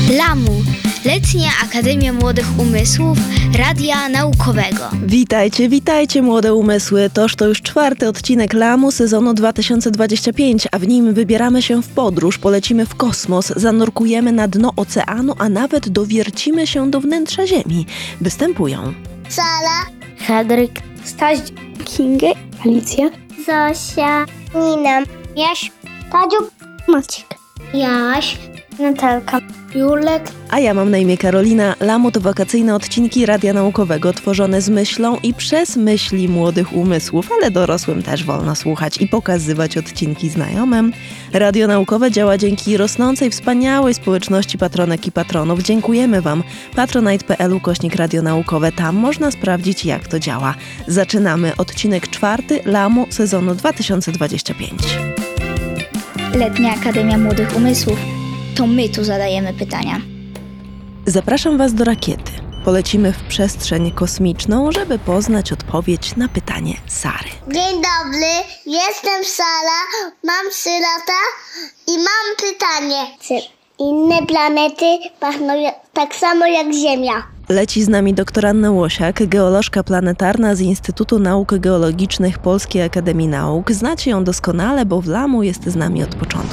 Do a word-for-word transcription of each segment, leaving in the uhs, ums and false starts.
Lamu, Letnia Akademia Młodych Umysłów Radia Naukowego. Witajcie, witajcie młode umysły. Toż to już czwarty odcinek Lamu sezonu dwa tysiące dwudziestego piątego, a w nim wybieramy się w podróż, polecimy w kosmos, zanurkujemy na dno oceanu, a nawet dowiercimy się do wnętrza Ziemi. Występują Sara, Henryk, Staś, Kinga, Alicja, Zosia, Nina, Jaś, Tadziuk, Maciek, Jaś, Natalka, Julek. A ja mam na imię Karolina. Lamu to wakacyjne odcinki Radia Naukowego, tworzone z myślą i przez myśli młodych umysłów, ale dorosłym też wolno słuchać i pokazywać odcinki znajomym. Radio Naukowe działa dzięki rosnącej, wspaniałej społeczności patronek i patronów. Dziękujemy Wam. patronite.pl ukośnik Radio Naukowe. Tam można sprawdzić, jak to działa. Zaczynamy odcinek czwarty Lamu sezonu dwa tysiące dwudziestego piątego. Letnia Akademia Młodych Umysłów. To my tu zadajemy pytania. Zapraszam Was do rakiety. Polecimy w przestrzeń kosmiczną, żeby poznać odpowiedź na pytanie Sary. Dzień dobry, jestem Sara, mam trzy lata i mam pytanie. Czy inne planety pachną tak samo jak Ziemia? Leci z nami doktor Anna Łosiak, geolożka planetarna z Instytutu Nauk Geologicznych Polskiej Akademii Nauk. Znacie ją doskonale, bo w Lamu jest z nami od początku.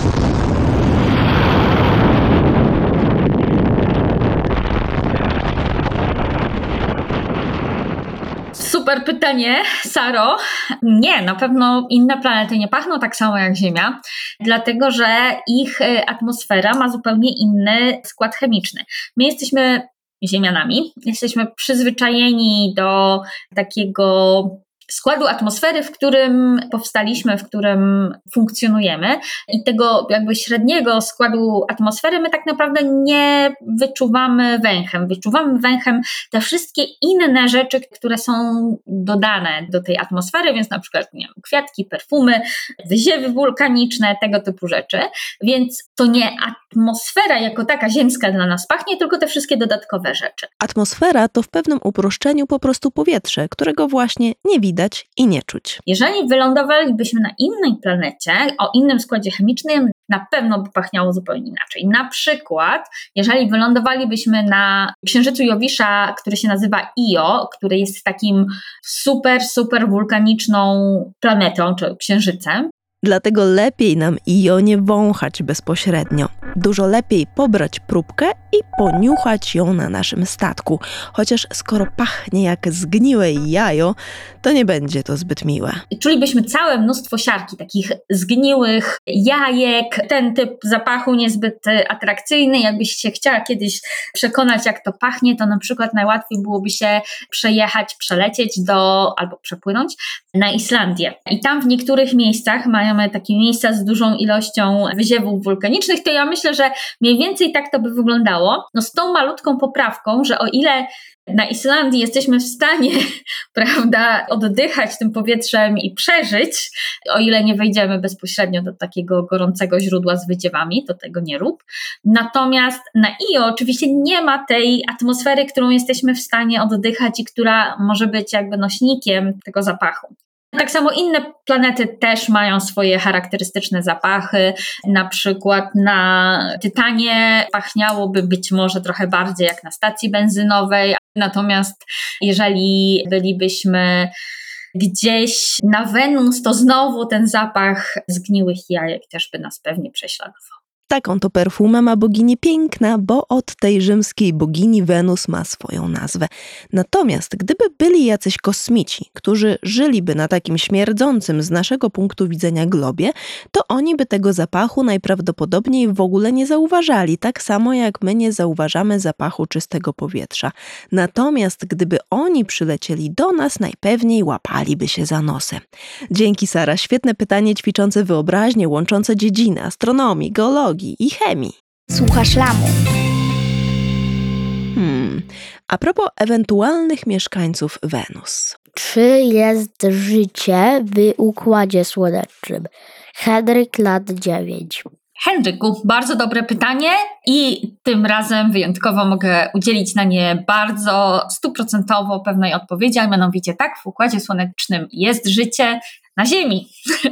Super pytanie, Saro. Nie, na pewno inne planety nie pachną tak samo jak Ziemia, dlatego że ich atmosfera ma zupełnie inny skład chemiczny. My jesteśmy Ziemianami, jesteśmy przyzwyczajeni do takiego składu atmosfery, w którym powstaliśmy, w którym funkcjonujemy, i tego jakby średniego składu atmosfery my tak naprawdę nie wyczuwamy węchem. Wyczuwamy węchem te wszystkie inne rzeczy, które są dodane do tej atmosfery, więc na przykład nie wiem, kwiatki, perfumy, wyziewy wulkaniczne, tego typu rzeczy. Więc to nie atmosfera jako taka ziemska dla nas pachnie, tylko te wszystkie dodatkowe rzeczy. Atmosfera to w pewnym uproszczeniu po prostu powietrze, którego właśnie nie widać i nie czuć. Jeżeli wylądowalibyśmy na innej planecie o innym składzie chemicznym, na pewno by pachniało zupełnie inaczej. Na przykład, jeżeli wylądowalibyśmy na księżycu Jowisza, który się nazywa Io, który jest takim super, super wulkaniczną planetą, czy księżycem, Dlatego lepiej nam Io nie wąchać bezpośrednio. Dużo lepiej pobrać próbkę i poniuchać ją na naszym statku. Chociaż skoro pachnie jak zgniłe jajo, to nie będzie to zbyt miłe. Czulibyśmy całe mnóstwo siarki, takich zgniłych jajek. Ten typ zapachu niezbyt atrakcyjny. Jakbyś się chciała kiedyś przekonać, jak to pachnie, to na przykład najłatwiej byłoby się przejechać, przelecieć do, albo przepłynąć na Islandię. I tam w niektórych miejscach mają takie miejsca z dużą ilością wyziewów wulkanicznych, to ja myślę, że mniej więcej tak to by wyglądało. No z tą malutką poprawką, że o ile na Islandii jesteśmy w stanie, prawda, oddychać tym powietrzem i przeżyć, o ile nie wejdziemy bezpośrednio do takiego gorącego źródła z wyziewami, to tego nie rób. Natomiast na Io oczywiście nie ma tej atmosfery, którą jesteśmy w stanie oddychać i która może być jakby nośnikiem tego zapachu. Tak samo inne planety też mają swoje charakterystyczne zapachy. Na przykład na Tytanie pachniałoby być może trochę bardziej jak na stacji benzynowej. Natomiast jeżeli bylibyśmy gdzieś na Wenus, to znowu ten zapach zgniłych jajek też by nas pewnie prześladował. Taką to perfumę ma bogini piękna, bo od tej rzymskiej bogini Wenus ma swoją nazwę. Natomiast gdyby byli jacyś kosmici, którzy żyliby na takim śmierdzącym z naszego punktu widzenia globie, to oni by tego zapachu najprawdopodobniej w ogóle nie zauważali, tak samo jak my nie zauważamy zapachu czystego powietrza. Natomiast gdyby oni przylecieli do nas, najpewniej łapaliby się za nosem. Dzięki, Sara. Świetne pytanie ćwiczące wyobraźnię, łączące dziedziny astronomii, geologii i chemii. Słuchasz Lamu. Hmm. A propos ewentualnych mieszkańców Wenus. Czy jest życie w Układzie Słonecznym? Henryk, lat dziewięć. Henryku, bardzo dobre pytanie i tym razem wyjątkowo mogę udzielić na nie bardzo stuprocentowo pewnej odpowiedzi, a mianowicie tak, w Układzie Słonecznym jest życie, na Ziemi.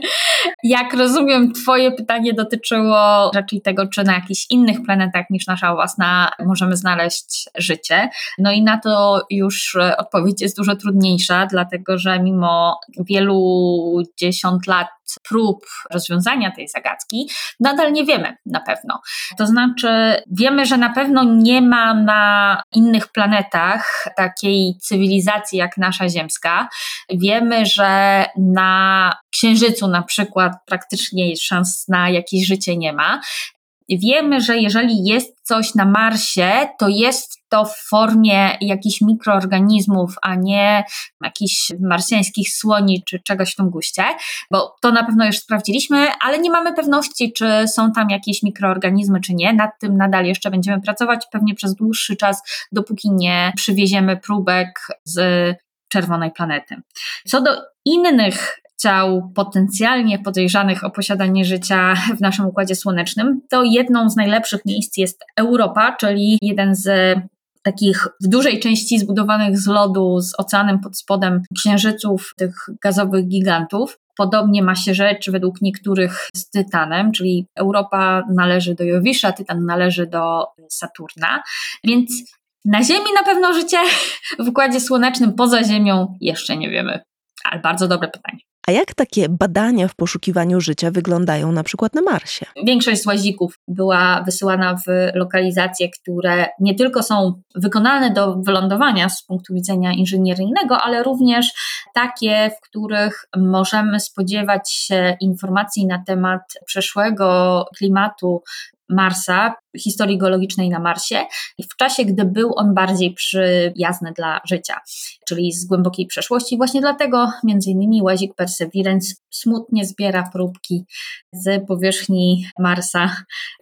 Jak rozumiem, twoje pytanie dotyczyło raczej tego, czy na jakichś innych planetach niż nasza własna możemy znaleźć życie. No i na to już odpowiedź jest dużo trudniejsza, dlatego że mimo wielu dziesiąt lat prób rozwiązania tej zagadki, nadal nie wiemy na pewno. To znaczy wiemy, że na pewno nie ma na innych planetach takiej cywilizacji jak nasza ziemska. Wiemy, że na Księżycu na przykład praktycznie szans na jakieś życie nie ma. Wiemy, że jeżeli jest coś na Marsie, to jest to w formie jakichś mikroorganizmów, a nie jakichś marsjańskich słoni czy czegoś w tym guście, bo to na pewno już sprawdziliśmy, ale nie mamy pewności, czy są tam jakieś mikroorganizmy, czy nie. Nad tym nadal jeszcze będziemy pracować, pewnie przez dłuższy czas, dopóki nie przywieziemy próbek z czerwonej planety. Co do innych ciał potencjalnie podejrzanych o posiadanie życia w naszym Układzie Słonecznym, to jedną z najlepszych miejsc jest Europa, czyli jeden z takich w dużej części zbudowanych z lodu, z oceanem pod spodem księżyców, tych gazowych gigantów. Podobnie ma się rzecz według niektórych z Tytanem, czyli Europa należy do Jowisza, Tytan należy do Saturna, więc na Ziemi na pewno życie, w Układzie Słonecznym poza Ziemią jeszcze nie wiemy, ale bardzo dobre pytanie. A jak takie badania w poszukiwaniu życia wyglądają na przykład na Marsie? Większość z łazików była wysyłana w lokalizacje, które nie tylko są wykonane do wylądowania z punktu widzenia inżynieryjnego, ale również takie, w których możemy spodziewać się informacji na temat przeszłego klimatu Marsa, historii geologicznej na Marsie, w czasie, gdy był on bardziej przyjazny dla życia, czyli z głębokiej przeszłości. Właśnie dlatego między innymi łazik Perseverance smutnie zbiera próbki z powierzchni Marsa,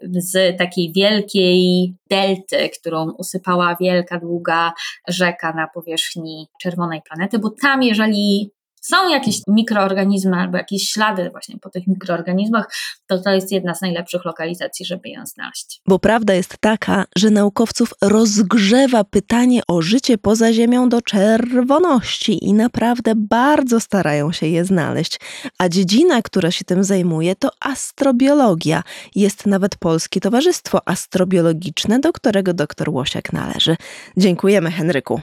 z takiej wielkiej delty, którą usypała wielka, długa rzeka na powierzchni czerwonej planety, bo tam jeżeli są jakieś mikroorganizmy albo jakieś ślady właśnie po tych mikroorganizmach, to to jest jedna z najlepszych lokalizacji, żeby ją znaleźć. Bo prawda jest taka, że naukowców rozgrzewa pytanie o życie poza Ziemią do czerwoności i naprawdę bardzo starają się je znaleźć. A dziedzina, która się tym zajmuje, to astrobiologia. Jest nawet Polskie Towarzystwo Astrobiologiczne, do którego doktor Łosiak należy. Dziękujemy, Henryku.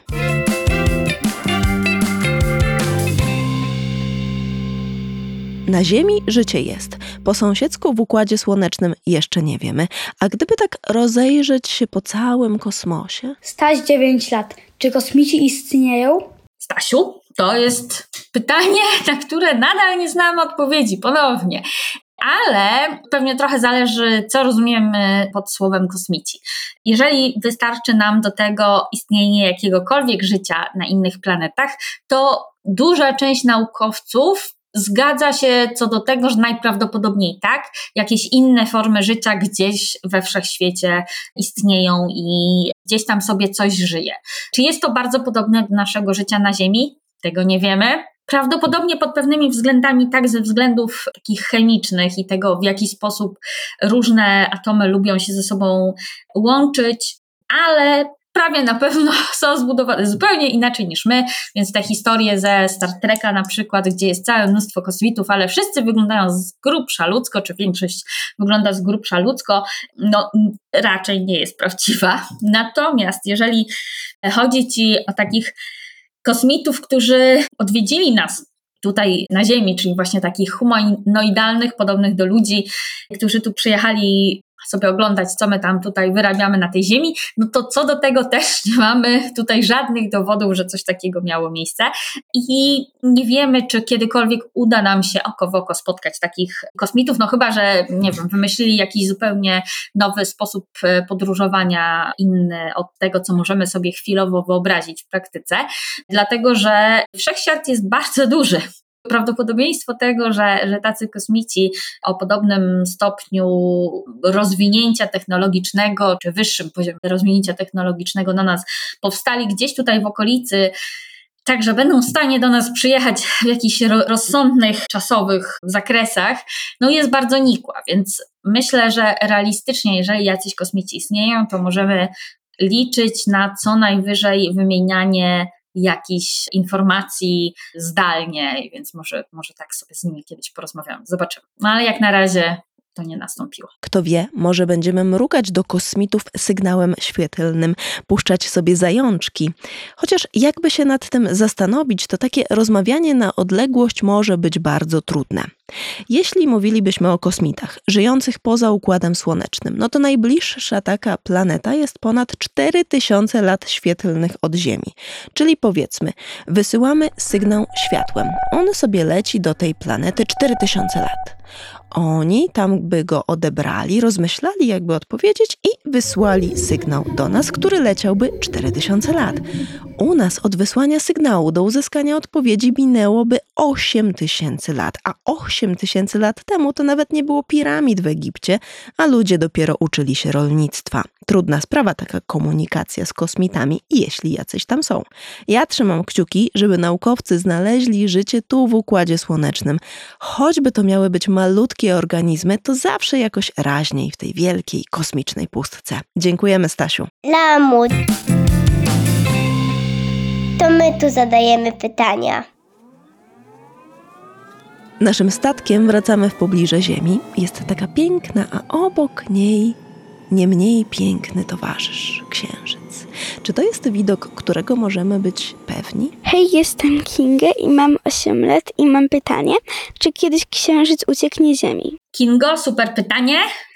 Na Ziemi życie jest. Po sąsiedzku w Układzie Słonecznym jeszcze nie wiemy. A gdyby tak rozejrzeć się po całym kosmosie? Staś, dziewięć lat. Czy kosmici istnieją? Stasiu, to jest pytanie, na które nadal nie znamy odpowiedzi, ponownie. Ale pewnie trochę zależy, co rozumiemy pod słowem kosmici. Jeżeli wystarczy nam do tego istnienie jakiegokolwiek życia na innych planetach, to duża część naukowców zgadza się co do tego, że najprawdopodobniej tak, jakieś inne formy życia gdzieś we wszechświecie istnieją i gdzieś tam sobie coś żyje. Czy jest to bardzo podobne do naszego życia na Ziemi? Tego nie wiemy. Prawdopodobnie pod pewnymi względami, tak ze względów takich chemicznych i tego, w jaki sposób różne atomy lubią się ze sobą łączyć, ale prawie na pewno są zbudowane zupełnie inaczej niż my, więc te historie ze Star Treka na przykład, gdzie jest całe mnóstwo kosmitów, ale wszyscy wyglądają z grubsza ludzko, czy większość wygląda z grubsza ludzko, no raczej nie jest prawdziwa. Natomiast jeżeli chodzi ci o takich kosmitów, którzy odwiedzili nas tutaj na Ziemi, czyli właśnie takich humanoidalnych, podobnych do ludzi, którzy tu przyjechali sobie oglądać, co my tam tutaj wyrabiamy na tej Ziemi, no to co do tego też nie mamy tutaj żadnych dowodów, że coś takiego miało miejsce i nie wiemy, czy kiedykolwiek uda nam się oko w oko spotkać takich kosmitów, no chyba, że nie wiem, wymyślili jakiś zupełnie nowy sposób podróżowania, inny od tego, co możemy sobie chwilowo wyobrazić w praktyce, dlatego, że wszechświat jest bardzo duży. Prawdopodobieństwo tego, że, że tacy kosmici o podobnym stopniu rozwinięcia technologicznego, czy wyższym poziomie rozwinięcia technologicznego na nas powstali gdzieś tutaj w okolicy, tak, że będą w stanie do nas przyjechać w jakichś ro- rozsądnych, czasowych zakresach, no jest bardzo nikła, więc myślę, że realistycznie, jeżeli jacyś kosmici istnieją, to możemy liczyć na co najwyżej wymienianie jakichś informacji zdalnie, więc może, może tak sobie z nimi kiedyś porozmawiamy. Zobaczymy. No ale jak na razie to nie nastąpiło. Kto wie, może będziemy mrugać do kosmitów sygnałem świetlnym, puszczać sobie zajączki. Chociaż jakby się nad tym zastanowić, to takie rozmawianie na odległość może być bardzo trudne. Jeśli mówilibyśmy o kosmitach żyjących poza Układem Słonecznym, no to najbliższa taka planeta jest ponad cztery tysiące lat świetlnych od Ziemi. Czyli powiedzmy, wysyłamy sygnał światłem. On sobie leci do tej planety cztery tysiące lat. Oni tam by go odebrali, rozmyślali jakby odpowiedzieć i wysłali sygnał do nas, który leciałby cztery tysiące lat. U nas od wysłania sygnału do uzyskania odpowiedzi minęłoby osiem tysięcy lat, a osiem tysięcy lat temu to nawet nie było piramid w Egipcie, a ludzie dopiero uczyli się rolnictwa. Trudna sprawa taka komunikacja z kosmitami, jeśli jacyś tam są. Ja trzymam kciuki, żeby naukowcy znaleźli życie tu w Układzie Słonecznym. Choćby to miały być malutkie organizmy, to zawsze jakoś raźniej w tej wielkiej kosmicznej pustce. Dziękujemy, Stasiu. Lamut. To my tu zadajemy pytania. Naszym statkiem wracamy w pobliże Ziemi. Jest taka piękna, a obok niej nie mniej piękny towarzysz, Księżyc. Czy to jest widok, którego możemy być pewni? Hej, jestem Kinga i mam osiem lat i mam pytanie, czy kiedyś Księżyc ucieknie Ziemi? Kingo, super pytanie.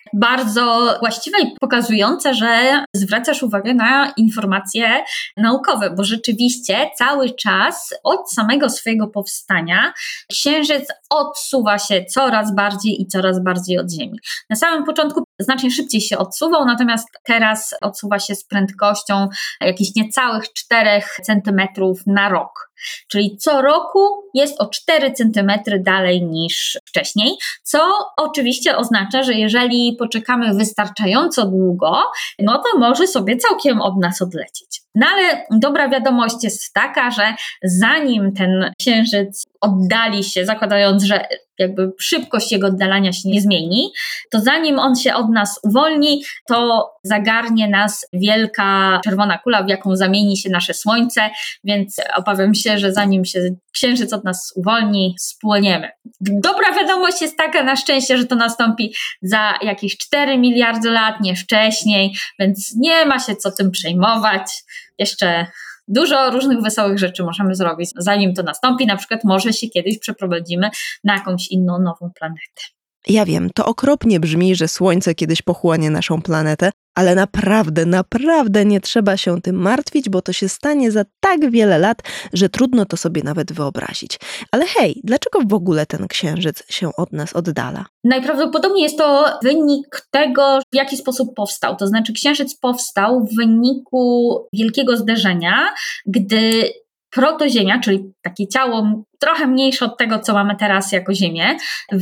Bardzo właściwe i pokazujące, że zwracasz uwagę na informacje naukowe, bo rzeczywiście cały czas od samego swojego powstania Księżyc odsuwa się coraz bardziej i coraz bardziej od Ziemi. Na samym początku znacznie szybciej się odsuwał, natomiast teraz odsuwa się z prędkością jakichś niecałych czterech centymetrów na rok. Czyli co roku jest o cztery centymetry dalej niż wcześniej, co oczywiście oznacza, że jeżeli poczekamy wystarczająco długo, no to może sobie całkiem od nas odlecieć. No ale dobra wiadomość jest taka, że zanim ten Księżyc oddali się, zakładając, że jakby szybkość jego oddalania się nie zmieni, to zanim on się od nas uwolni, to zagarnie nas wielka czerwona kula, w jaką zamieni się nasze Słońce, więc obawiam się, że zanim się Księżyc od nas uwolni, spłoniemy. Dobra wiadomość jest taka na szczęście, że to nastąpi za jakieś cztery miliardy lat, nie wcześniej, więc nie ma się co tym przejmować. Jeszcze dużo różnych wesołych rzeczy możemy zrobić, zanim to nastąpi. Na przykład może się kiedyś przeprowadzimy na jakąś inną, nową planetę. Ja wiem, to okropnie brzmi, że Słońce kiedyś pochłonie naszą planetę, ale naprawdę, naprawdę nie trzeba się tym martwić, bo to się stanie za tak wiele lat, że trudno to sobie nawet wyobrazić. Ale hej, dlaczego w ogóle ten Księżyc się od nas oddala? Najprawdopodobniej jest to wynik tego, w jaki sposób powstał. To znaczy Księżyc powstał w wyniku wielkiego zderzenia, gdy protoziemia, czyli takie ciało trochę mniejsze od tego, co mamy teraz jako Ziemię,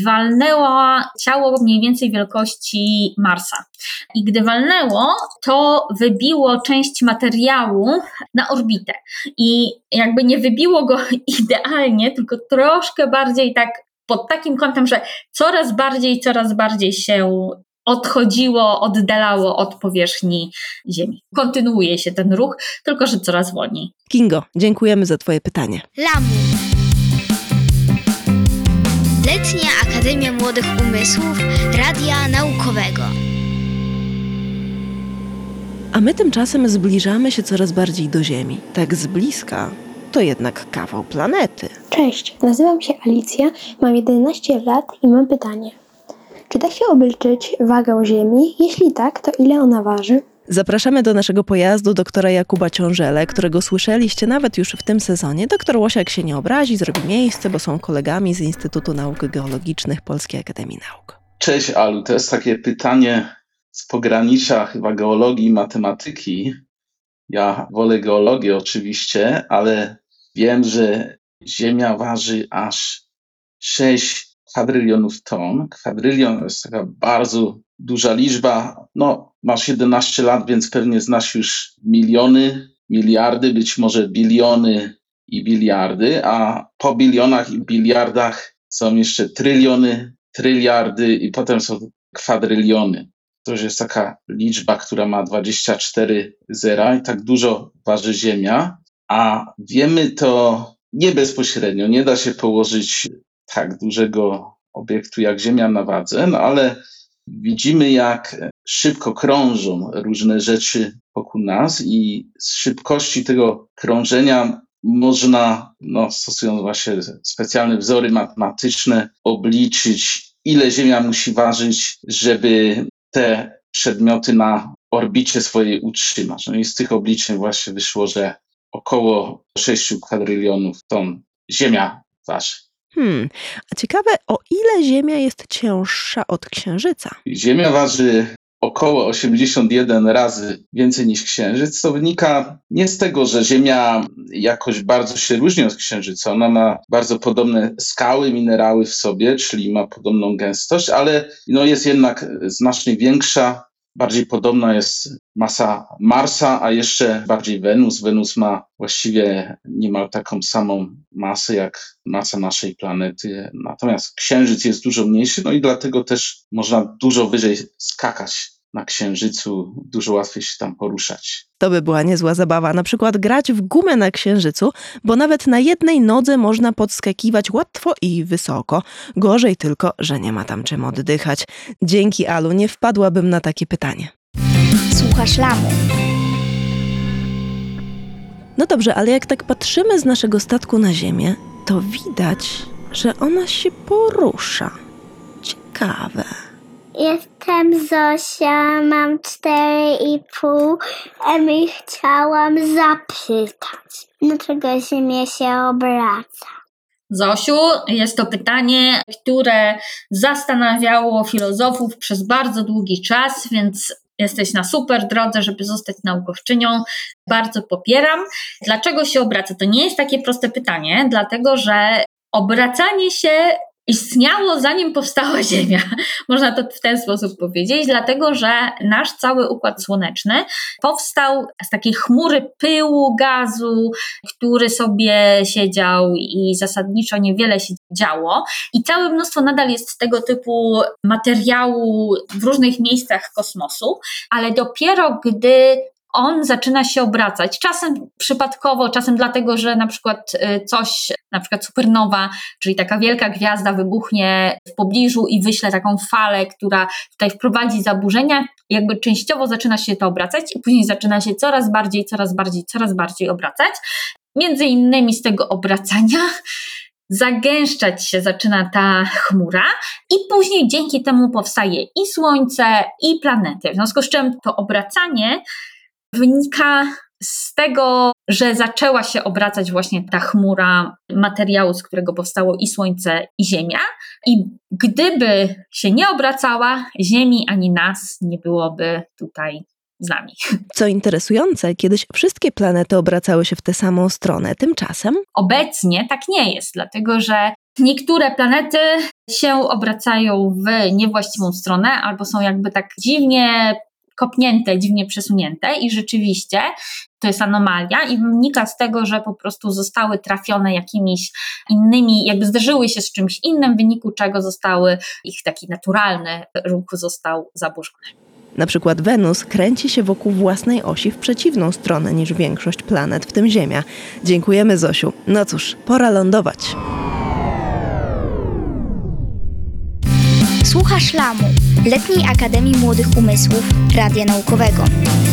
walnęło ciało mniej więcej wielkości Marsa. I gdy walnęło, to wybiło część materiału na orbitę. I jakby nie wybiło go idealnie, tylko troszkę bardziej tak pod takim kątem, że coraz bardziej, coraz bardziej się odchodziło, oddalało od powierzchni Ziemi. Kontynuuje się ten ruch, tylko że coraz wolniej. Kingo, dziękujemy za Twoje pytanie. Lamu. Letnia Akademia Młodych Umysłów Radia Naukowego. A my tymczasem zbliżamy się coraz bardziej do Ziemi. Tak z bliska to jednak kawał planety. Cześć, nazywam się Alicja, mam jedenaście lat i mam pytanie. Czy da się obliczyć wagę Ziemi? Jeśli tak, to ile ona waży? Zapraszamy do naszego pojazdu doktora Jakuba Ciążele, którego słyszeliście nawet już w tym sezonie. Doktor Łosiak się nie obrazi, zrobi miejsce, bo są kolegami z Instytutu Nauk Geologicznych Polskiej Akademii Nauk. Cześć Alu, to jest takie pytanie z pogranicza chyba geologii i matematyki. Ja wolę geologię oczywiście, ale wiem, że Ziemia waży aż sześć kwadrylionów ton. Kwadrylion to jest taka bardzo duża liczba. No, masz jedenaście lat, więc pewnie znasz już miliony, miliardy, być może biliony i biliardy, a po bilionach i biliardach są jeszcze tryliony, tryliardy i potem są kwadryliony. To już jest taka liczba, która ma dwadzieścia cztery zera i tak dużo waży Ziemia. a wiemy to nie bezpośrednio. Nie da się położyć tak dużego obiektu jak Ziemia na wadze, no ale widzimy, jak szybko krążą różne rzeczy wokół nas i z szybkości tego krążenia można, no, stosując właśnie specjalne wzory matematyczne, obliczyć, ile Ziemia musi ważyć, żeby te przedmioty na orbicie swojej utrzymać. No i z tych obliczeń właśnie wyszło, że około sześć kwadrylionów ton Ziemia waży. Hmm, a ciekawe, o ile Ziemia jest cięższa od Księżyca? Ziemia waży około osiemdziesiąt jeden razy więcej niż Księżyc. To wynika nie z tego, że Ziemia jakoś bardzo się różni od Księżyca. Ona ma bardzo podobne skały, minerały w sobie, czyli ma podobną gęstość, ale no jest jednak znacznie większa. Bardziej podobna jest masa Marsa, a jeszcze bardziej Wenus. Wenus ma właściwie niemal taką samą masę jak masa naszej planety. Natomiast Księżyc jest dużo mniejszy, no i dlatego też można dużo wyżej skakać na Księżycu, dużo łatwiej się tam poruszać. To by była niezła zabawa, na przykład grać w gumę na Księżycu, bo nawet na jednej nodze można podskakiwać łatwo i wysoko. Gorzej tylko, że nie ma tam czym oddychać. Dzięki, Alu, nie wpadłabym na takie pytanie. Słuchasz Lamu. No dobrze, ale jak tak patrzymy z naszego statku na Ziemię, to widać, że ona się porusza. Ciekawe. Jestem Zosia, mam cztery i pół i chciałam zapytać, dlaczego Ziemia się obraca? Zosiu, jest to pytanie, które zastanawiało filozofów przez bardzo długi czas, więc jesteś na super drodze, żeby zostać naukowczynią. Bardzo popieram. Dlaczego się obraca? To nie jest takie proste pytanie, dlatego że obracanie się istniało zanim powstała Ziemia. Można to w ten sposób powiedzieć, dlatego że nasz cały Układ Słoneczny powstał z takiej chmury pyłu, gazu, który sobie siedział i zasadniczo niewiele się działo. I całe mnóstwo nadal jest tego typu materiału w różnych miejscach kosmosu, ale dopiero gdy on zaczyna się obracać, czasem przypadkowo, czasem dlatego, że na przykład coś, na przykład supernowa, czyli taka wielka gwiazda wybuchnie w pobliżu i wyśle taką falę, która tutaj wprowadzi zaburzenia, jakby częściowo zaczyna się to obracać i później zaczyna się coraz bardziej, coraz bardziej, coraz bardziej obracać. Między innymi z tego obracania zagęszczać się zaczyna ta chmura i później dzięki temu powstaje i Słońce, i planety. W związku z czym to obracanie wynika z tego, że zaczęła się obracać właśnie ta chmura materiału, z którego powstało i Słońce, i Ziemia. I gdyby się nie obracała, Ziemi ani nas nie byłoby tutaj z nami. Co interesujące, kiedyś wszystkie planety obracały się w tę samą stronę. Tymczasem obecnie tak nie jest, dlatego że niektóre planety się obracają w niewłaściwą stronę albo są jakby tak dziwnie kopnięte, dziwnie przesunięte i rzeczywiście to jest anomalia i wynika z tego, że po prostu zostały trafione jakimiś innymi, jakby zderzyły się z czymś innym, w wyniku czego zostały, ich taki naturalny ruch został zaburzony. na przykład Wenus kręci się wokół własnej osi w przeciwną stronę niż większość planet, w tym Ziemia. Dziękujemy, Zosiu. No cóż, pora lądować. Słuchasz Lamu, Letniej Akademii Młodych Umysłów Radia Naukowego.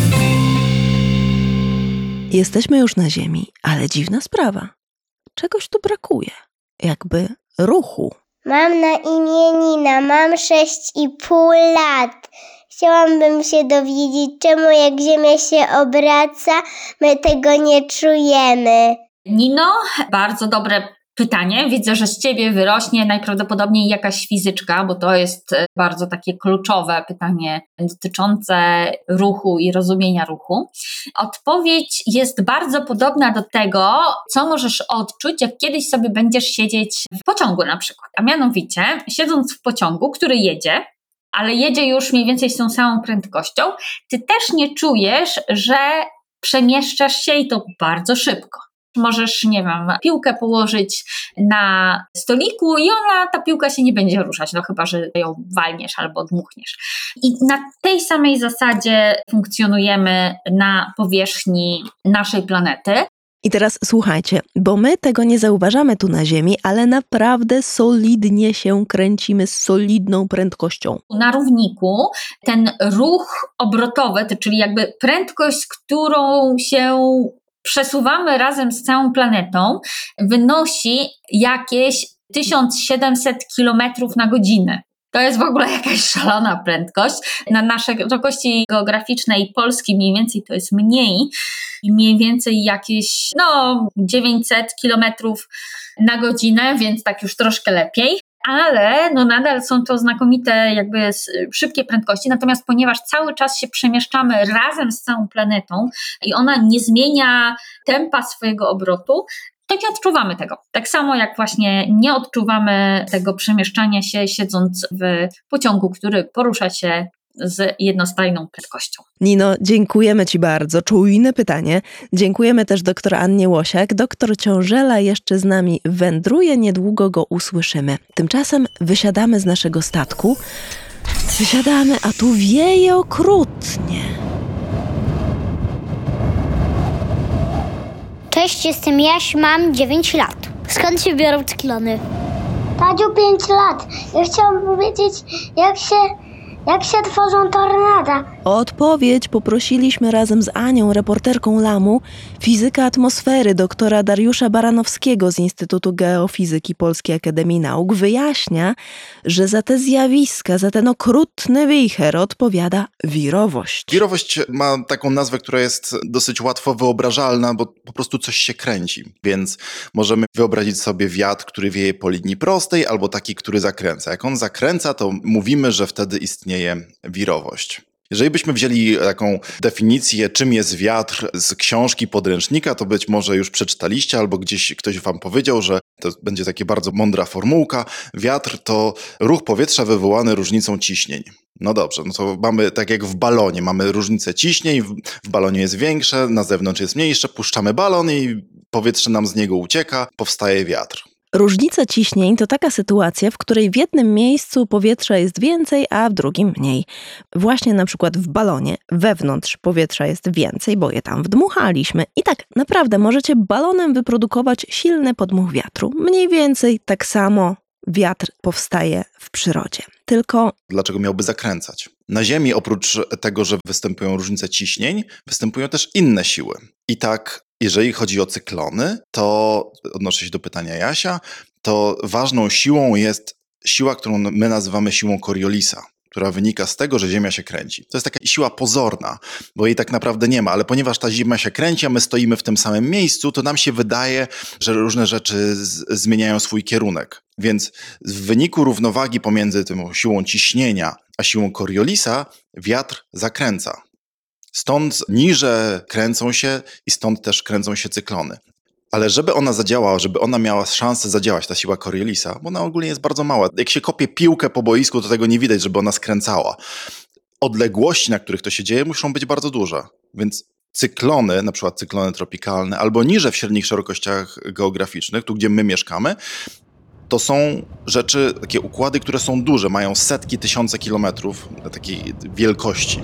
Jesteśmy już na Ziemi, ale dziwna sprawa. Czegoś tu brakuje. Jakby ruchu. Mam na imię Nina, mam sześć i pół lat. Chciałabym się dowiedzieć, czemu jak Ziemia się obraca, my tego nie czujemy. Nino, bardzo dobre pytanie. Widzę, że z ciebie wyrośnie najprawdopodobniej jakaś fizyczka, bo to jest bardzo takie kluczowe pytanie dotyczące ruchu i rozumienia ruchu. Odpowiedź jest bardzo podobna do tego, co możesz odczuć, jak kiedyś sobie będziesz siedzieć w pociągu na przykład. A mianowicie, siedząc w pociągu, który jedzie, ale jedzie już mniej więcej z tą samą prędkością, ty też nie czujesz, że przemieszczasz się i to bardzo szybko. Możesz, nie wiem, piłkę położyć na stoliku i ona, ta piłka się nie będzie ruszać, no chyba, że ją walniesz albo dmuchniesz. I na tej samej zasadzie funkcjonujemy na powierzchni naszej planety. I teraz słuchajcie, bo my tego nie zauważamy tu na Ziemi, ale naprawdę solidnie się kręcimy z solidną prędkością. Na równiku ten ruch obrotowy, czyli jakby prędkość, z którą się przesuwamy razem z całą planetą, wynosi jakieś tysiąc siedemset kilometrów na godzinę. To jest w ogóle jakaś szalona prędkość. Na naszej szerokości geograficznej Polski mniej więcej to jest mniej, mniej więcej jakieś no dziewięćset kilometrów na godzinę, więc tak już troszkę lepiej. Ale no nadal są to znakomite jakby szybkie prędkości, natomiast ponieważ cały czas się przemieszczamy razem z całą planetą i ona nie zmienia tempa swojego obrotu, to nie odczuwamy tego. Tak samo jak właśnie nie odczuwamy tego przemieszczania się siedząc w pociągu, który porusza się z jednostajną prędkością. Nino, dziękujemy Ci bardzo. Czujne pytanie. Dziękujemy też doktor Annie Łosiak. Doktor Ciążela jeszcze z nami wędruje, niedługo go usłyszymy. Tymczasem wysiadamy z naszego statku. Wysiadamy, a tu wieje okrutnie. Cześć, jestem Jaś, mam dziewięć lat. Skąd się biorą cyklony? Tadziu, pięć lat. Ja chciałam powiedzieć, jak się, jak się tworzą tornada. O odpowiedź poprosiliśmy razem z Anią, reporterką Lamu, fizyka atmosfery doktora Dariusza Baranowskiego z Instytutu Geofizyki Polskiej Akademii Nauk. Wyjaśnia, że za te zjawiska, za ten okrutny wicher odpowiada wirowość. Wirowość ma taką nazwę, która jest dosyć łatwo wyobrażalna, bo po prostu coś się kręci. Więc możemy wyobrazić sobie wiatr, który wieje po linii prostej, albo taki, który zakręca. Jak on zakręca, to mówimy, że wtedy istnieje wirowość. Jeżeli byśmy wzięli taką definicję, czym jest wiatr z książki podręcznika, to być może już przeczytaliście albo gdzieś ktoś wam powiedział, że to będzie taka bardzo mądra formułka. Wiatr to ruch powietrza wywołany różnicą ciśnień. No dobrze, no to mamy tak jak w balonie, mamy różnicę ciśnień, w, w balonie jest większe, na zewnątrz jest mniejsze, puszczamy balon i powietrze nam z niego ucieka, powstaje wiatr. Różnica ciśnień to taka sytuacja, w której w jednym miejscu powietrza jest więcej, a w drugim mniej. Właśnie na przykład w balonie wewnątrz powietrza jest więcej, bo je tam wdmuchaliśmy. I tak naprawdę możecie balonem wyprodukować silny podmuch wiatru. Mniej więcej tak samo wiatr powstaje w przyrodzie. Tylko... Dlaczego miałby zakręcać? Na Ziemi oprócz tego, że występują różnice ciśnień, występują też inne siły. I tak... Jeżeli chodzi o cyklony, to odnoszę się do pytania Jasia, to ważną siłą jest siła, którą my nazywamy siłą Coriolisa, która wynika z tego, że Ziemia się kręci. To jest taka siła pozorna, bo jej tak naprawdę nie ma, ale ponieważ ta Ziemia się kręci, a my stoimy w tym samym miejscu, to nam się wydaje, że różne rzeczy z- zmieniają swój kierunek. Więc w wyniku równowagi pomiędzy tą siłą ciśnienia a siłą Coriolisa wiatr zakręca. Stąd niże kręcą się i stąd też kręcą się cyklony. Ale żeby ona zadziałała, żeby ona miała szansę zadziałać, ta siła Coriolisa, bo ona ogólnie jest bardzo mała. Jak się kopie piłkę po boisku, to tego nie widać, żeby ona skręcała. Odległości, na których to się dzieje, muszą być bardzo duże. Więc cyklony, na przykład cyklony tropikalne, albo niże w średnich szerokościach geograficznych, tu gdzie my mieszkamy, to są rzeczy, takie układy, które są duże, mają setki, tysiące kilometrów takiej wielkości.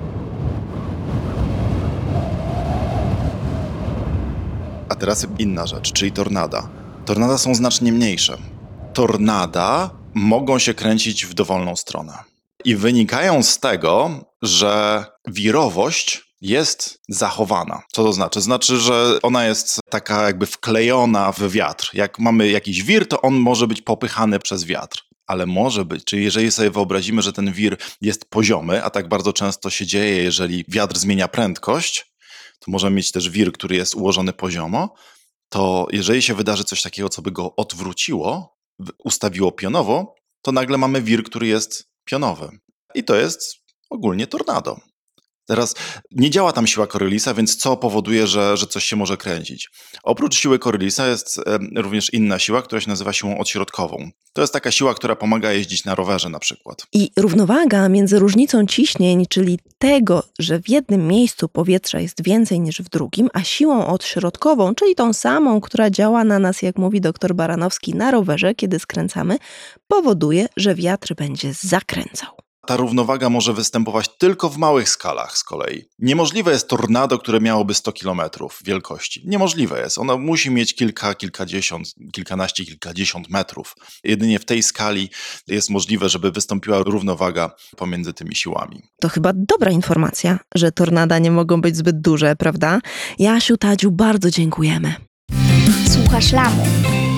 A teraz inna rzecz, czyli tornada. Tornada są znacznie mniejsze. Tornada mogą się kręcić w dowolną stronę. I wynikają z tego, że wirowość jest zachowana. Co to znaczy? Znaczy, że ona jest taka jakby wklejona w wiatr. Jak mamy jakiś wir, to on może być popychany przez wiatr. Ale może być, czyli jeżeli sobie wyobrazimy, że ten wir jest poziomy, a tak bardzo często się dzieje, jeżeli wiatr zmienia prędkość, to możemy mieć też wir, który jest ułożony poziomo, to jeżeli się wydarzy coś takiego, co by go odwróciło, ustawiło pionowo, to nagle mamy wir, który jest pionowy. I to jest ogólnie tornado. Teraz nie działa tam siła Coriolisa, więc co powoduje, że, że coś się może kręcić? Oprócz siły Coriolisa jest e, również inna siła, która się nazywa siłą odśrodkową. To jest taka siła, która pomaga jeździć na rowerze na przykład. I równowaga między różnicą ciśnień, czyli tego, że w jednym miejscu powietrza jest więcej niż w drugim, a siłą odśrodkową, czyli tą samą, która działa na nas, jak mówi dr Baranowski, na rowerze, kiedy skręcamy, powoduje, że wiatr będzie zakręcał. ta równowaga może występować tylko w małych skalach z kolei. Niemożliwe jest tornado, które miałoby sto kilometrów wielkości. Niemożliwe jest. Ono musi mieć kilka, kilkadziesiąt, kilkanaście, kilkadziesiąt metrów. Jedynie w tej skali jest możliwe, żeby wystąpiła równowaga pomiędzy tymi siłami. To chyba dobra informacja, że tornada nie mogą być zbyt duże, prawda? Jasiu, Tadziu, bardzo dziękujemy. Słuchasz Lamu.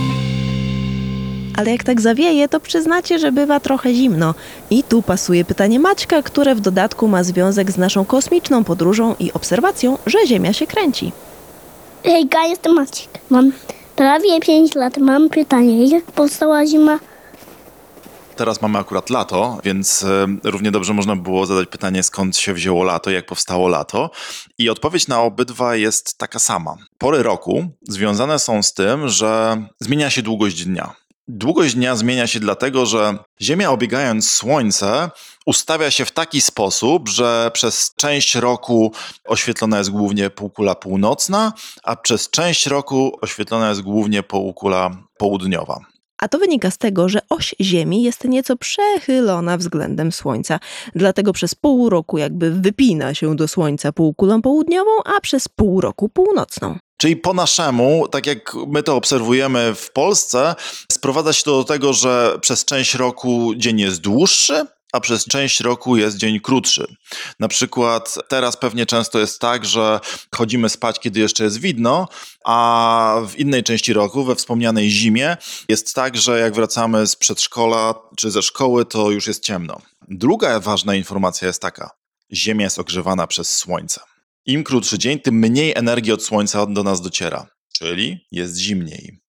Ale jak tak zawieje, to przyznacie, że bywa trochę zimno. I tu pasuje pytanie Maćka, które w dodatku ma związek z naszą kosmiczną podróżą i obserwacją, że Ziemia się kręci. Hejka, jestem Maciek. Mam prawie pięć lat. Mam pytanie, jak powstała Zima? Teraz mamy akurat lato, więc równie dobrze można było zadać pytanie, skąd się wzięło lato, jak powstało lato. I odpowiedź na obydwa jest taka sama. Pory roku związane są z tym, że zmienia się długość dnia. Długość dnia zmienia się dlatego, że Ziemia, obiegając Słońce, ustawia się w taki sposób, że przez część roku oświetlona jest głównie półkula północna, a przez część roku oświetlona jest głównie półkula południowa. A to wynika z tego, że oś Ziemi jest nieco przechylona względem Słońca. Dlatego przez pół roku jakby wypina się do Słońca półkulą południową, a przez pół roku północną. Czyli po naszemu, tak jak my to obserwujemy w Polsce, sprowadza się to do tego, że przez część roku dzień jest dłuższy, a przez część roku jest dzień krótszy. Na przykład teraz pewnie często jest tak, że chodzimy spać, kiedy jeszcze jest widno, a w innej części roku, we wspomnianej zimie, jest tak, że jak wracamy z przedszkola czy ze szkoły, to już jest ciemno. Druga ważna informacja jest taka. Ziemia jest ogrzewana przez Słońce. Im krótszy dzień, tym mniej energii od Słońca do nas dociera, czyli jest zimniej.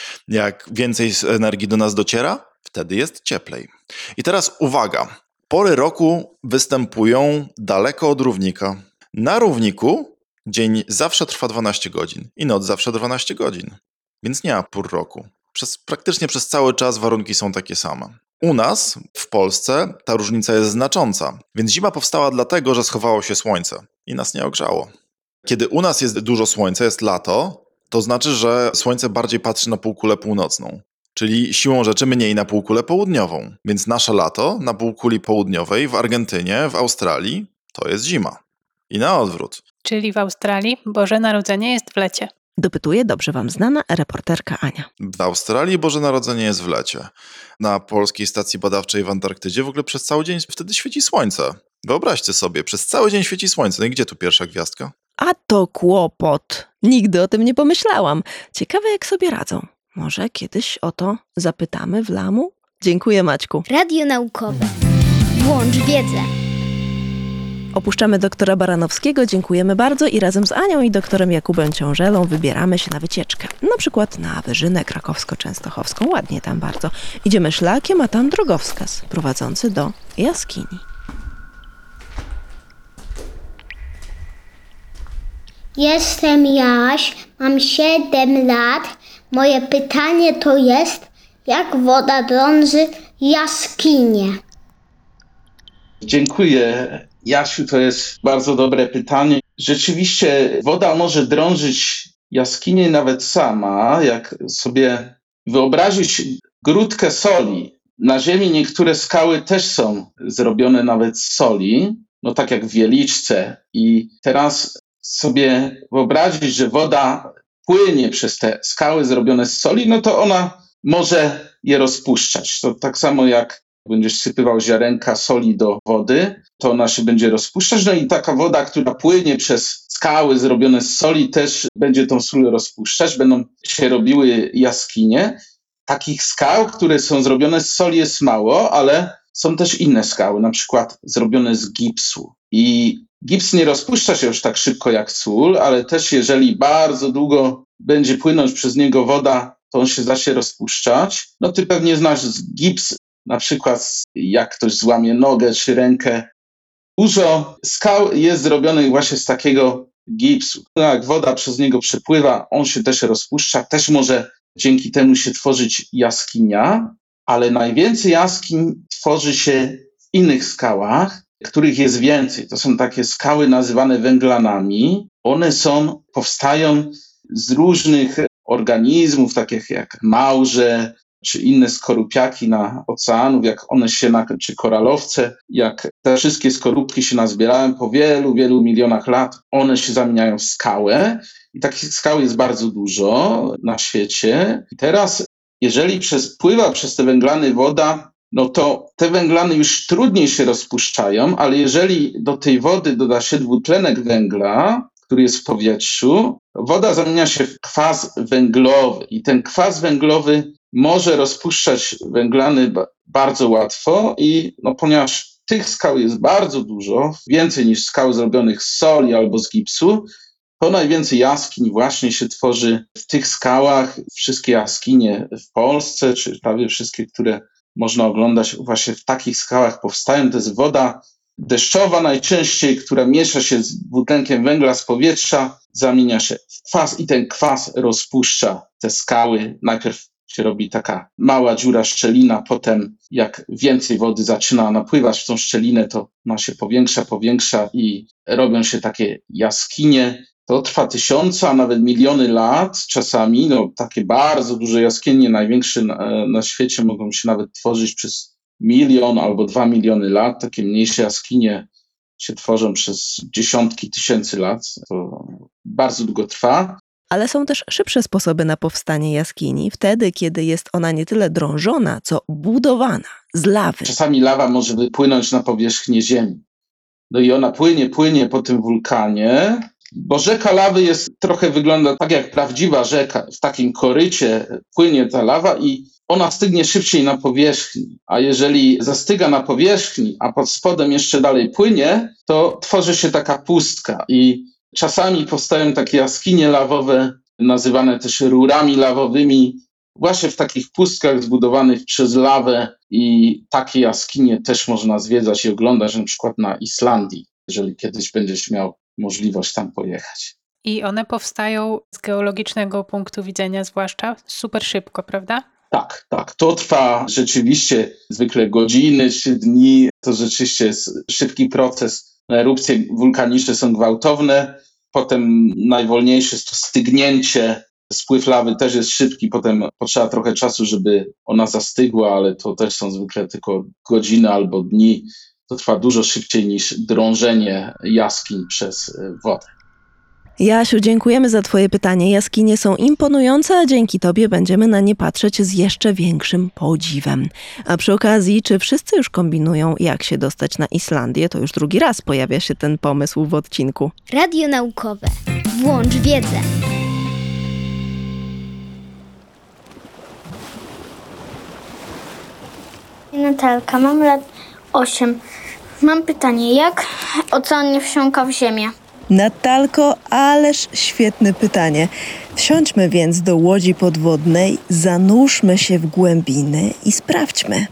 Jak więcej energii do nas dociera, wtedy jest cieplej. I teraz uwaga, pory roku występują daleko od równika. Na równiku dzień zawsze trwa dwanaście godzin i noc zawsze dwanaście godzin, więc nie ma pór roku. Przez, praktycznie przez cały czas warunki są takie same. U nas, w Polsce, ta różnica jest znacząca, więc zima powstała dlatego, że schowało się słońce i nas nie ogrzało. Kiedy u nas jest dużo słońca, jest lato, to znaczy, że słońce bardziej patrzy na półkulę północną, czyli siłą rzeczy mniej na półkulę południową. Więc nasze lato na półkuli południowej w Argentynie, w Australii, to jest zima. I na odwrót. Czyli w Australii Boże Narodzenie jest w lecie. Dopytuje dobrze wam znana reporterka Ania. W Australii Boże Narodzenie jest w lecie. Na polskiej stacji badawczej w Antarktydzie w ogóle przez cały dzień wtedy świeci słońce. Wyobraźcie sobie, przez cały dzień świeci słońce. No i gdzie tu pierwsza gwiazdka? A to kłopot. Nigdy o tym nie pomyślałam. Ciekawe, jak sobie radzą. Może kiedyś o to zapytamy w Lamu? Dziękuję, Maćku. Radio naukowe. Włącz wiedzę. Opuszczamy doktora Baranowskiego, dziękujemy bardzo i razem z Anią i doktorem Jakubem Ciążelą wybieramy się na wycieczkę. Na przykład na Wyżynę Krakowsko-Częstochowską, ładnie tam bardzo. Idziemy szlakiem, a tam drogowskaz prowadzący do jaskini. Jestem Jaś, mam siedem lat. Moje pytanie to jest, jak woda drąży jaskinie? Dziękuję, Jasiu, to jest bardzo dobre pytanie. Rzeczywiście woda może drążyć jaskinię nawet sama, jak sobie wyobrazić grudkę soli. Na ziemi niektóre skały też są zrobione nawet z soli, no tak jak w Wieliczce. I teraz sobie wyobrazić, że woda płynie przez te skały zrobione z soli, no to ona może je rozpuszczać. To tak samo jak będziesz sypywał ziarenka soli do wody, to ona się będzie rozpuszczać. No i taka woda, która płynie przez skały zrobione z soli, też będzie tą sól rozpuszczać. Będą się robiły jaskinie. Takich skał, które są zrobione z soli, jest mało, ale są też inne skały, na przykład zrobione z gipsu. I gips nie rozpuszcza się już tak szybko jak sól, ale też jeżeli bardzo długo będzie płynąć przez niego woda, to on się zacznie rozpuszczać. No ty pewnie znasz gips, na przykład jak ktoś złamie nogę czy rękę. Dużo skał jest zrobionych właśnie z takiego gipsu. No jak woda przez niego przepływa, on się też rozpuszcza, też może dzięki temu się tworzyć jaskinia, ale najwięcej jaskiń tworzy się w innych skałach, których jest więcej. To są takie skały nazywane węglanami. One są, powstają z różnych organizmów, takich jak małże, czy inne skorupiaki na oceanów, jak one się, na, czy koralowce, jak te wszystkie skorupki się nazbierają po wielu, wielu milionach lat, one się zamieniają w skałę i takich skał jest bardzo dużo na świecie. I teraz, jeżeli przez, pływa przez te węglany woda, no to te węglany już trudniej się rozpuszczają, ale jeżeli do tej wody doda się dwutlenek węgla, który jest w powietrzu, woda zamienia się w kwas węglowy i ten kwas węglowy może rozpuszczać węglany bardzo łatwo i no, ponieważ tych skał jest bardzo dużo, więcej niż skał zrobionych z soli albo z gipsu, to najwięcej jaskiń właśnie się tworzy w tych skałach. Wszystkie jaskinie w Polsce, czy prawie wszystkie, które można oglądać właśnie w takich skałach powstają. To jest woda deszczowa najczęściej, która miesza się z dwutlenkiem węgla z powietrza, zamienia się w kwas i ten kwas rozpuszcza te skały. Najpierw się robi taka mała dziura, szczelina, potem jak więcej wody zaczyna napływać w tą szczelinę, to ona się powiększa, powiększa i robią się takie jaskinie. To trwa tysiące, a nawet miliony lat czasami. No, takie bardzo duże jaskinie, największe na, na świecie, mogą się nawet tworzyć przez milion albo dwa miliony lat. Takie mniejsze jaskinie się tworzą przez dziesiątki tysięcy lat. To bardzo długo trwa. Ale są też szybsze sposoby na powstanie jaskini, wtedy, kiedy jest ona nie tyle drążona, co budowana z lawy. Czasami lawa może wypłynąć na powierzchnię Ziemi. No i ona płynie, płynie po tym wulkanie, bo rzeka lawy jest trochę wygląda tak jak prawdziwa rzeka. W takim korycie płynie ta lawa i ona stygnie szybciej na powierzchni. A jeżeli zastyga na powierzchni, a pod spodem jeszcze dalej płynie, to tworzy się taka pustka i czasami powstają takie jaskinie lawowe, nazywane też rurami lawowymi, właśnie w takich pustkach zbudowanych przez lawę i takie jaskinie też można zwiedzać i oglądać na przykład na Islandii, jeżeli kiedyś będziesz miał możliwość tam pojechać. I one powstają z geologicznego punktu widzenia zwłaszcza super szybko, prawda? Tak, tak. To trwa rzeczywiście zwykle godziny czy dni. To rzeczywiście jest szybki proces. Erupcje wulkaniczne są gwałtowne. Potem najwolniejsze jest to stygnięcie. Spływ lawy też jest szybki. Potem potrzeba trochę czasu, żeby ona zastygła, ale to też są zwykle tylko godziny albo dni. To trwa dużo szybciej niż drążenie jaskiń przez wodę. Jasiu, dziękujemy za twoje pytanie. Jaskinie są imponujące, a dzięki tobie będziemy na nie patrzeć z jeszcze większym podziwem. A przy okazji, czy wszyscy już kombinują, jak się dostać na Islandię? To już drugi raz pojawia się ten pomysł w odcinku. Radio naukowe. Włącz wiedzę. Natalka, mam lat osiem. Mam pytanie, jak ocean nie wsiąka w ziemię? Natalko, ależ świetne pytanie. Wsiądźmy więc do łodzi podwodnej, zanurzmy się w głębiny i sprawdźmy.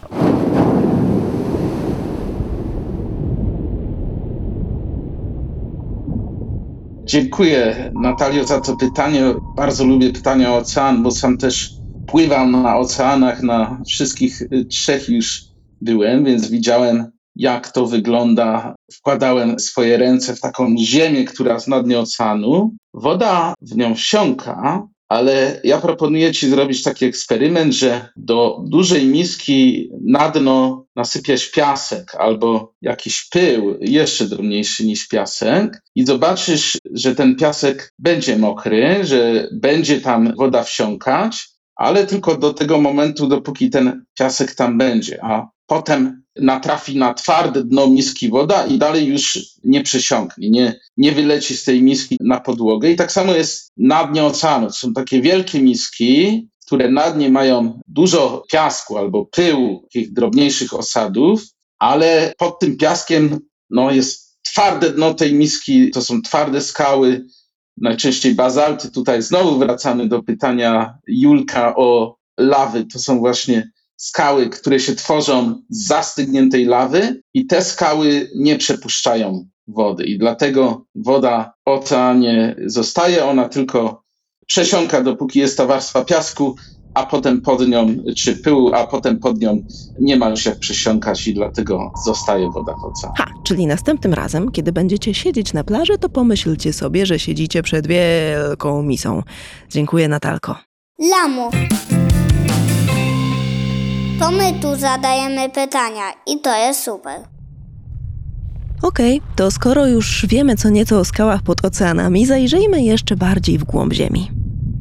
Dziękuję, Natalio, za to pytanie. Bardzo lubię pytania o ocean, bo sam też pływam na oceanach, na wszystkich trzech już byłem, więc widziałem, jak to wygląda. Wkładałem swoje ręce w taką ziemię, która jest na dnie oceanu. Woda w nią wsiąka, ale ja proponuję ci zrobić taki eksperyment, że do dużej miski na dno nasypiesz piasek albo jakiś pył jeszcze drobniejszy niż piasek i zobaczysz, że ten piasek będzie mokry, że będzie tam woda wsiąkać, ale tylko do tego momentu, dopóki ten piasek tam będzie, a potem natrafi na twarde dno miski woda i dalej już nie przesiąknie, nie, nie wyleci z tej miski na podłogę. I tak samo jest na dnie oceanu. To są takie wielkie miski, które na dnie mają dużo piasku albo pyłu, takich drobniejszych osadów, ale pod tym piaskiem no, jest twarde dno tej miski, to są twarde skały, najczęściej bazalty. Tutaj znowu wracamy do pytania Julka o lawy. To są właśnie skały, które się tworzą z zastygniętej lawy i te skały nie przepuszczają wody i dlatego woda w oceanie zostaje, ona tylko przesiąka, dopóki jest ta warstwa piasku, a potem pod nią, czy pyłu, a potem pod nią nie ma już jak przesiąkać i dlatego zostaje woda w oceanie. Ha, czyli następnym razem, kiedy będziecie siedzieć na plaży, to pomyślcie sobie, że siedzicie przed wielką misą. Dziękuję, Natalko. Lamo. To my tu zadajemy pytania i to jest super. Okej, to skoro już wiemy co nieco o skałach pod oceanami, zajrzyjmy jeszcze bardziej w głąb Ziemi.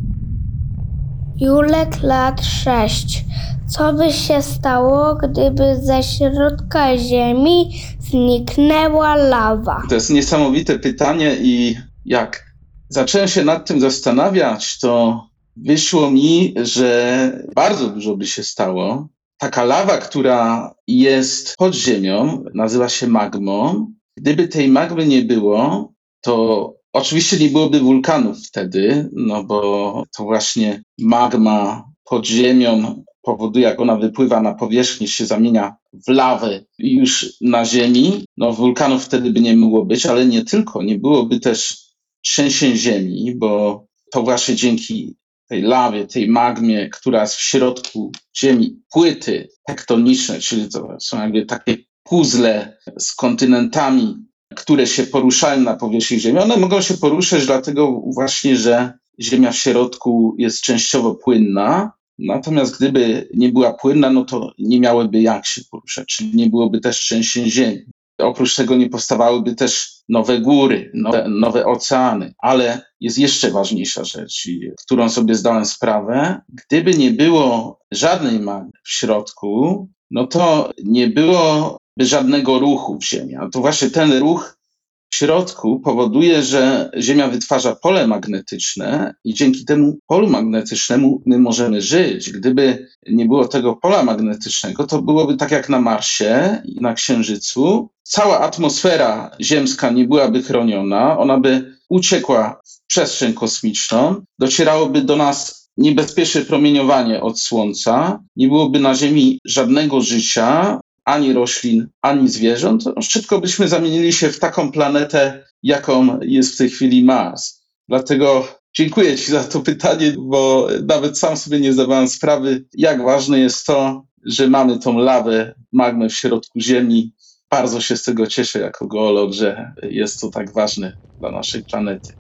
Julek, lat sześć. Co by się stało, gdyby ze środka Ziemi zniknęła lawa? To jest niesamowite pytanie i jak zacząłem się nad tym zastanawiać, to wyszło mi, że bardzo dużo by się stało. Taka lawa, która jest pod ziemią, nazywa się magmą. Gdyby tej magmy nie było, to oczywiście nie byłoby wulkanów wtedy, no bo to właśnie magma pod ziemią powoduje, jak ona wypływa na powierzchnię, się zamienia w lawę już na ziemi. No wulkanów wtedy by nie mogło być, ale nie tylko. Nie byłoby też trzęsień ziemi, bo to właśnie dzięki tej lawie, tej magmie, która jest w środku ziemi, płyty tektoniczne, czyli to są jakby takie puzzle z kontynentami, które się poruszają na powierzchni Ziemi. One mogą się poruszać dlatego właśnie, że Ziemia w środku jest częściowo płynna, natomiast gdyby nie była płynna, no to nie miałyby jak się poruszać, czyli nie byłoby też trzęsień ziemi. Oprócz tego nie powstawałyby też nowe góry, nowe, nowe oceany, ale jest jeszcze ważniejsza rzecz, którą sobie zdałem sprawę. Gdyby nie było żadnej magmy w środku, no to nie byłoby żadnego ruchu w Ziemi. A to właśnie ten ruch w środku powoduje, że Ziemia wytwarza pole magnetyczne i dzięki temu polu magnetycznemu my możemy żyć. Gdyby nie było tego pola magnetycznego, to byłoby tak jak na Marsie i na Księżycu. Cała atmosfera ziemska nie byłaby chroniona, ona by uciekła w przestrzeń kosmiczną, docierałoby do nas niebezpieczne promieniowanie od Słońca, nie byłoby na Ziemi żadnego życia, ani roślin, ani zwierząt. Szybko byśmy zamienili się w taką planetę, jaką jest w tej chwili Mars. Dlatego dziękuję Ci za to pytanie, bo nawet sam sobie nie zdawałem sprawy, jak ważne jest to, że mamy tą lawę, magmę w środku Ziemi. Bardzo się z tego cieszę jako geolog, że jest to tak ważne dla naszej planety.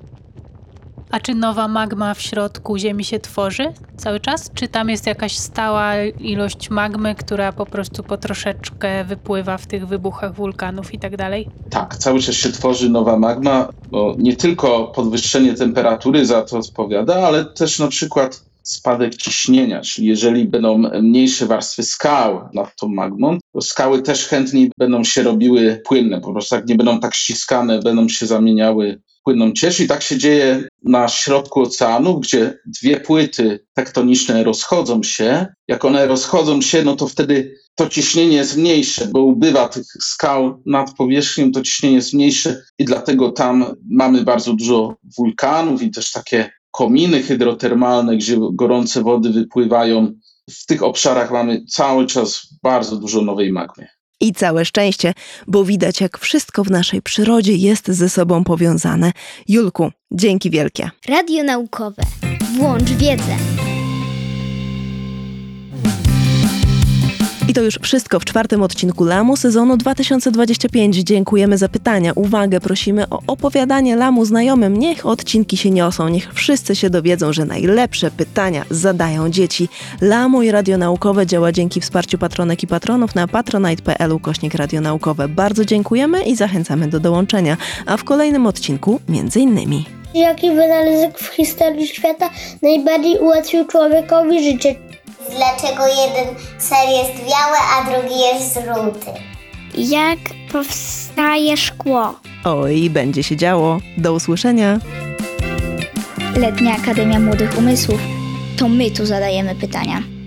A czy nowa magma w środku Ziemi się tworzy cały czas? Czy tam jest jakaś stała ilość magmy, która po prostu po troszeczkę wypływa w tych wybuchach wulkanów i tak dalej? Tak, cały czas się tworzy nowa magma, bo nie tylko podwyższenie temperatury za to odpowiada, ale też na przykład spadek ciśnienia, czyli jeżeli będą mniejsze warstwy skał nad tą magmą, to skały też chętniej będą się robiły płynne, po prostu jak nie będą tak ściskane, będą się zamieniały w płynną ciecz. I tak się dzieje na środku oceanu, gdzie dwie płyty tektoniczne rozchodzą się. Jak one rozchodzą się, no to wtedy to ciśnienie jest mniejsze, bo ubywa tych skał nad powierzchnią, to ciśnienie jest mniejsze i dlatego tam mamy bardzo dużo wulkanów i też takie kominy hydrotermalne, gdzie gorące wody wypływają. W tych obszarach mamy cały czas bardzo dużo nowej magmy. I całe szczęście, bo widać jak wszystko w naszej przyrodzie jest ze sobą powiązane. Julku, dzięki wielkie. Radio naukowe. Włącz wiedzę. I to już wszystko w czwartym odcinku Lamu sezonu dwa tysiące dwudziestego piątego. Dziękujemy za pytania. Uwagę prosimy o opowiadanie Lamu znajomym. Niech odcinki się niosą, niech wszyscy się dowiedzą, że najlepsze pytania zadają dzieci. Lamu i Radio Naukowe działa dzięki wsparciu patronek i patronów na patronite.pl ukośnik radionaukowe. Bardzo dziękujemy i zachęcamy do dołączenia. A w kolejnym odcinku między innymi... Jaki wynalazek w historii świata najbardziej ułatwił człowiekowi życie? Dlaczego jeden ser jest biały, a drugi jest żółty? Jak powstaje szkło? Oj, będzie się działo. Do usłyszenia. Letnia Akademia Młodych Umysłów. To my tu zadajemy pytania.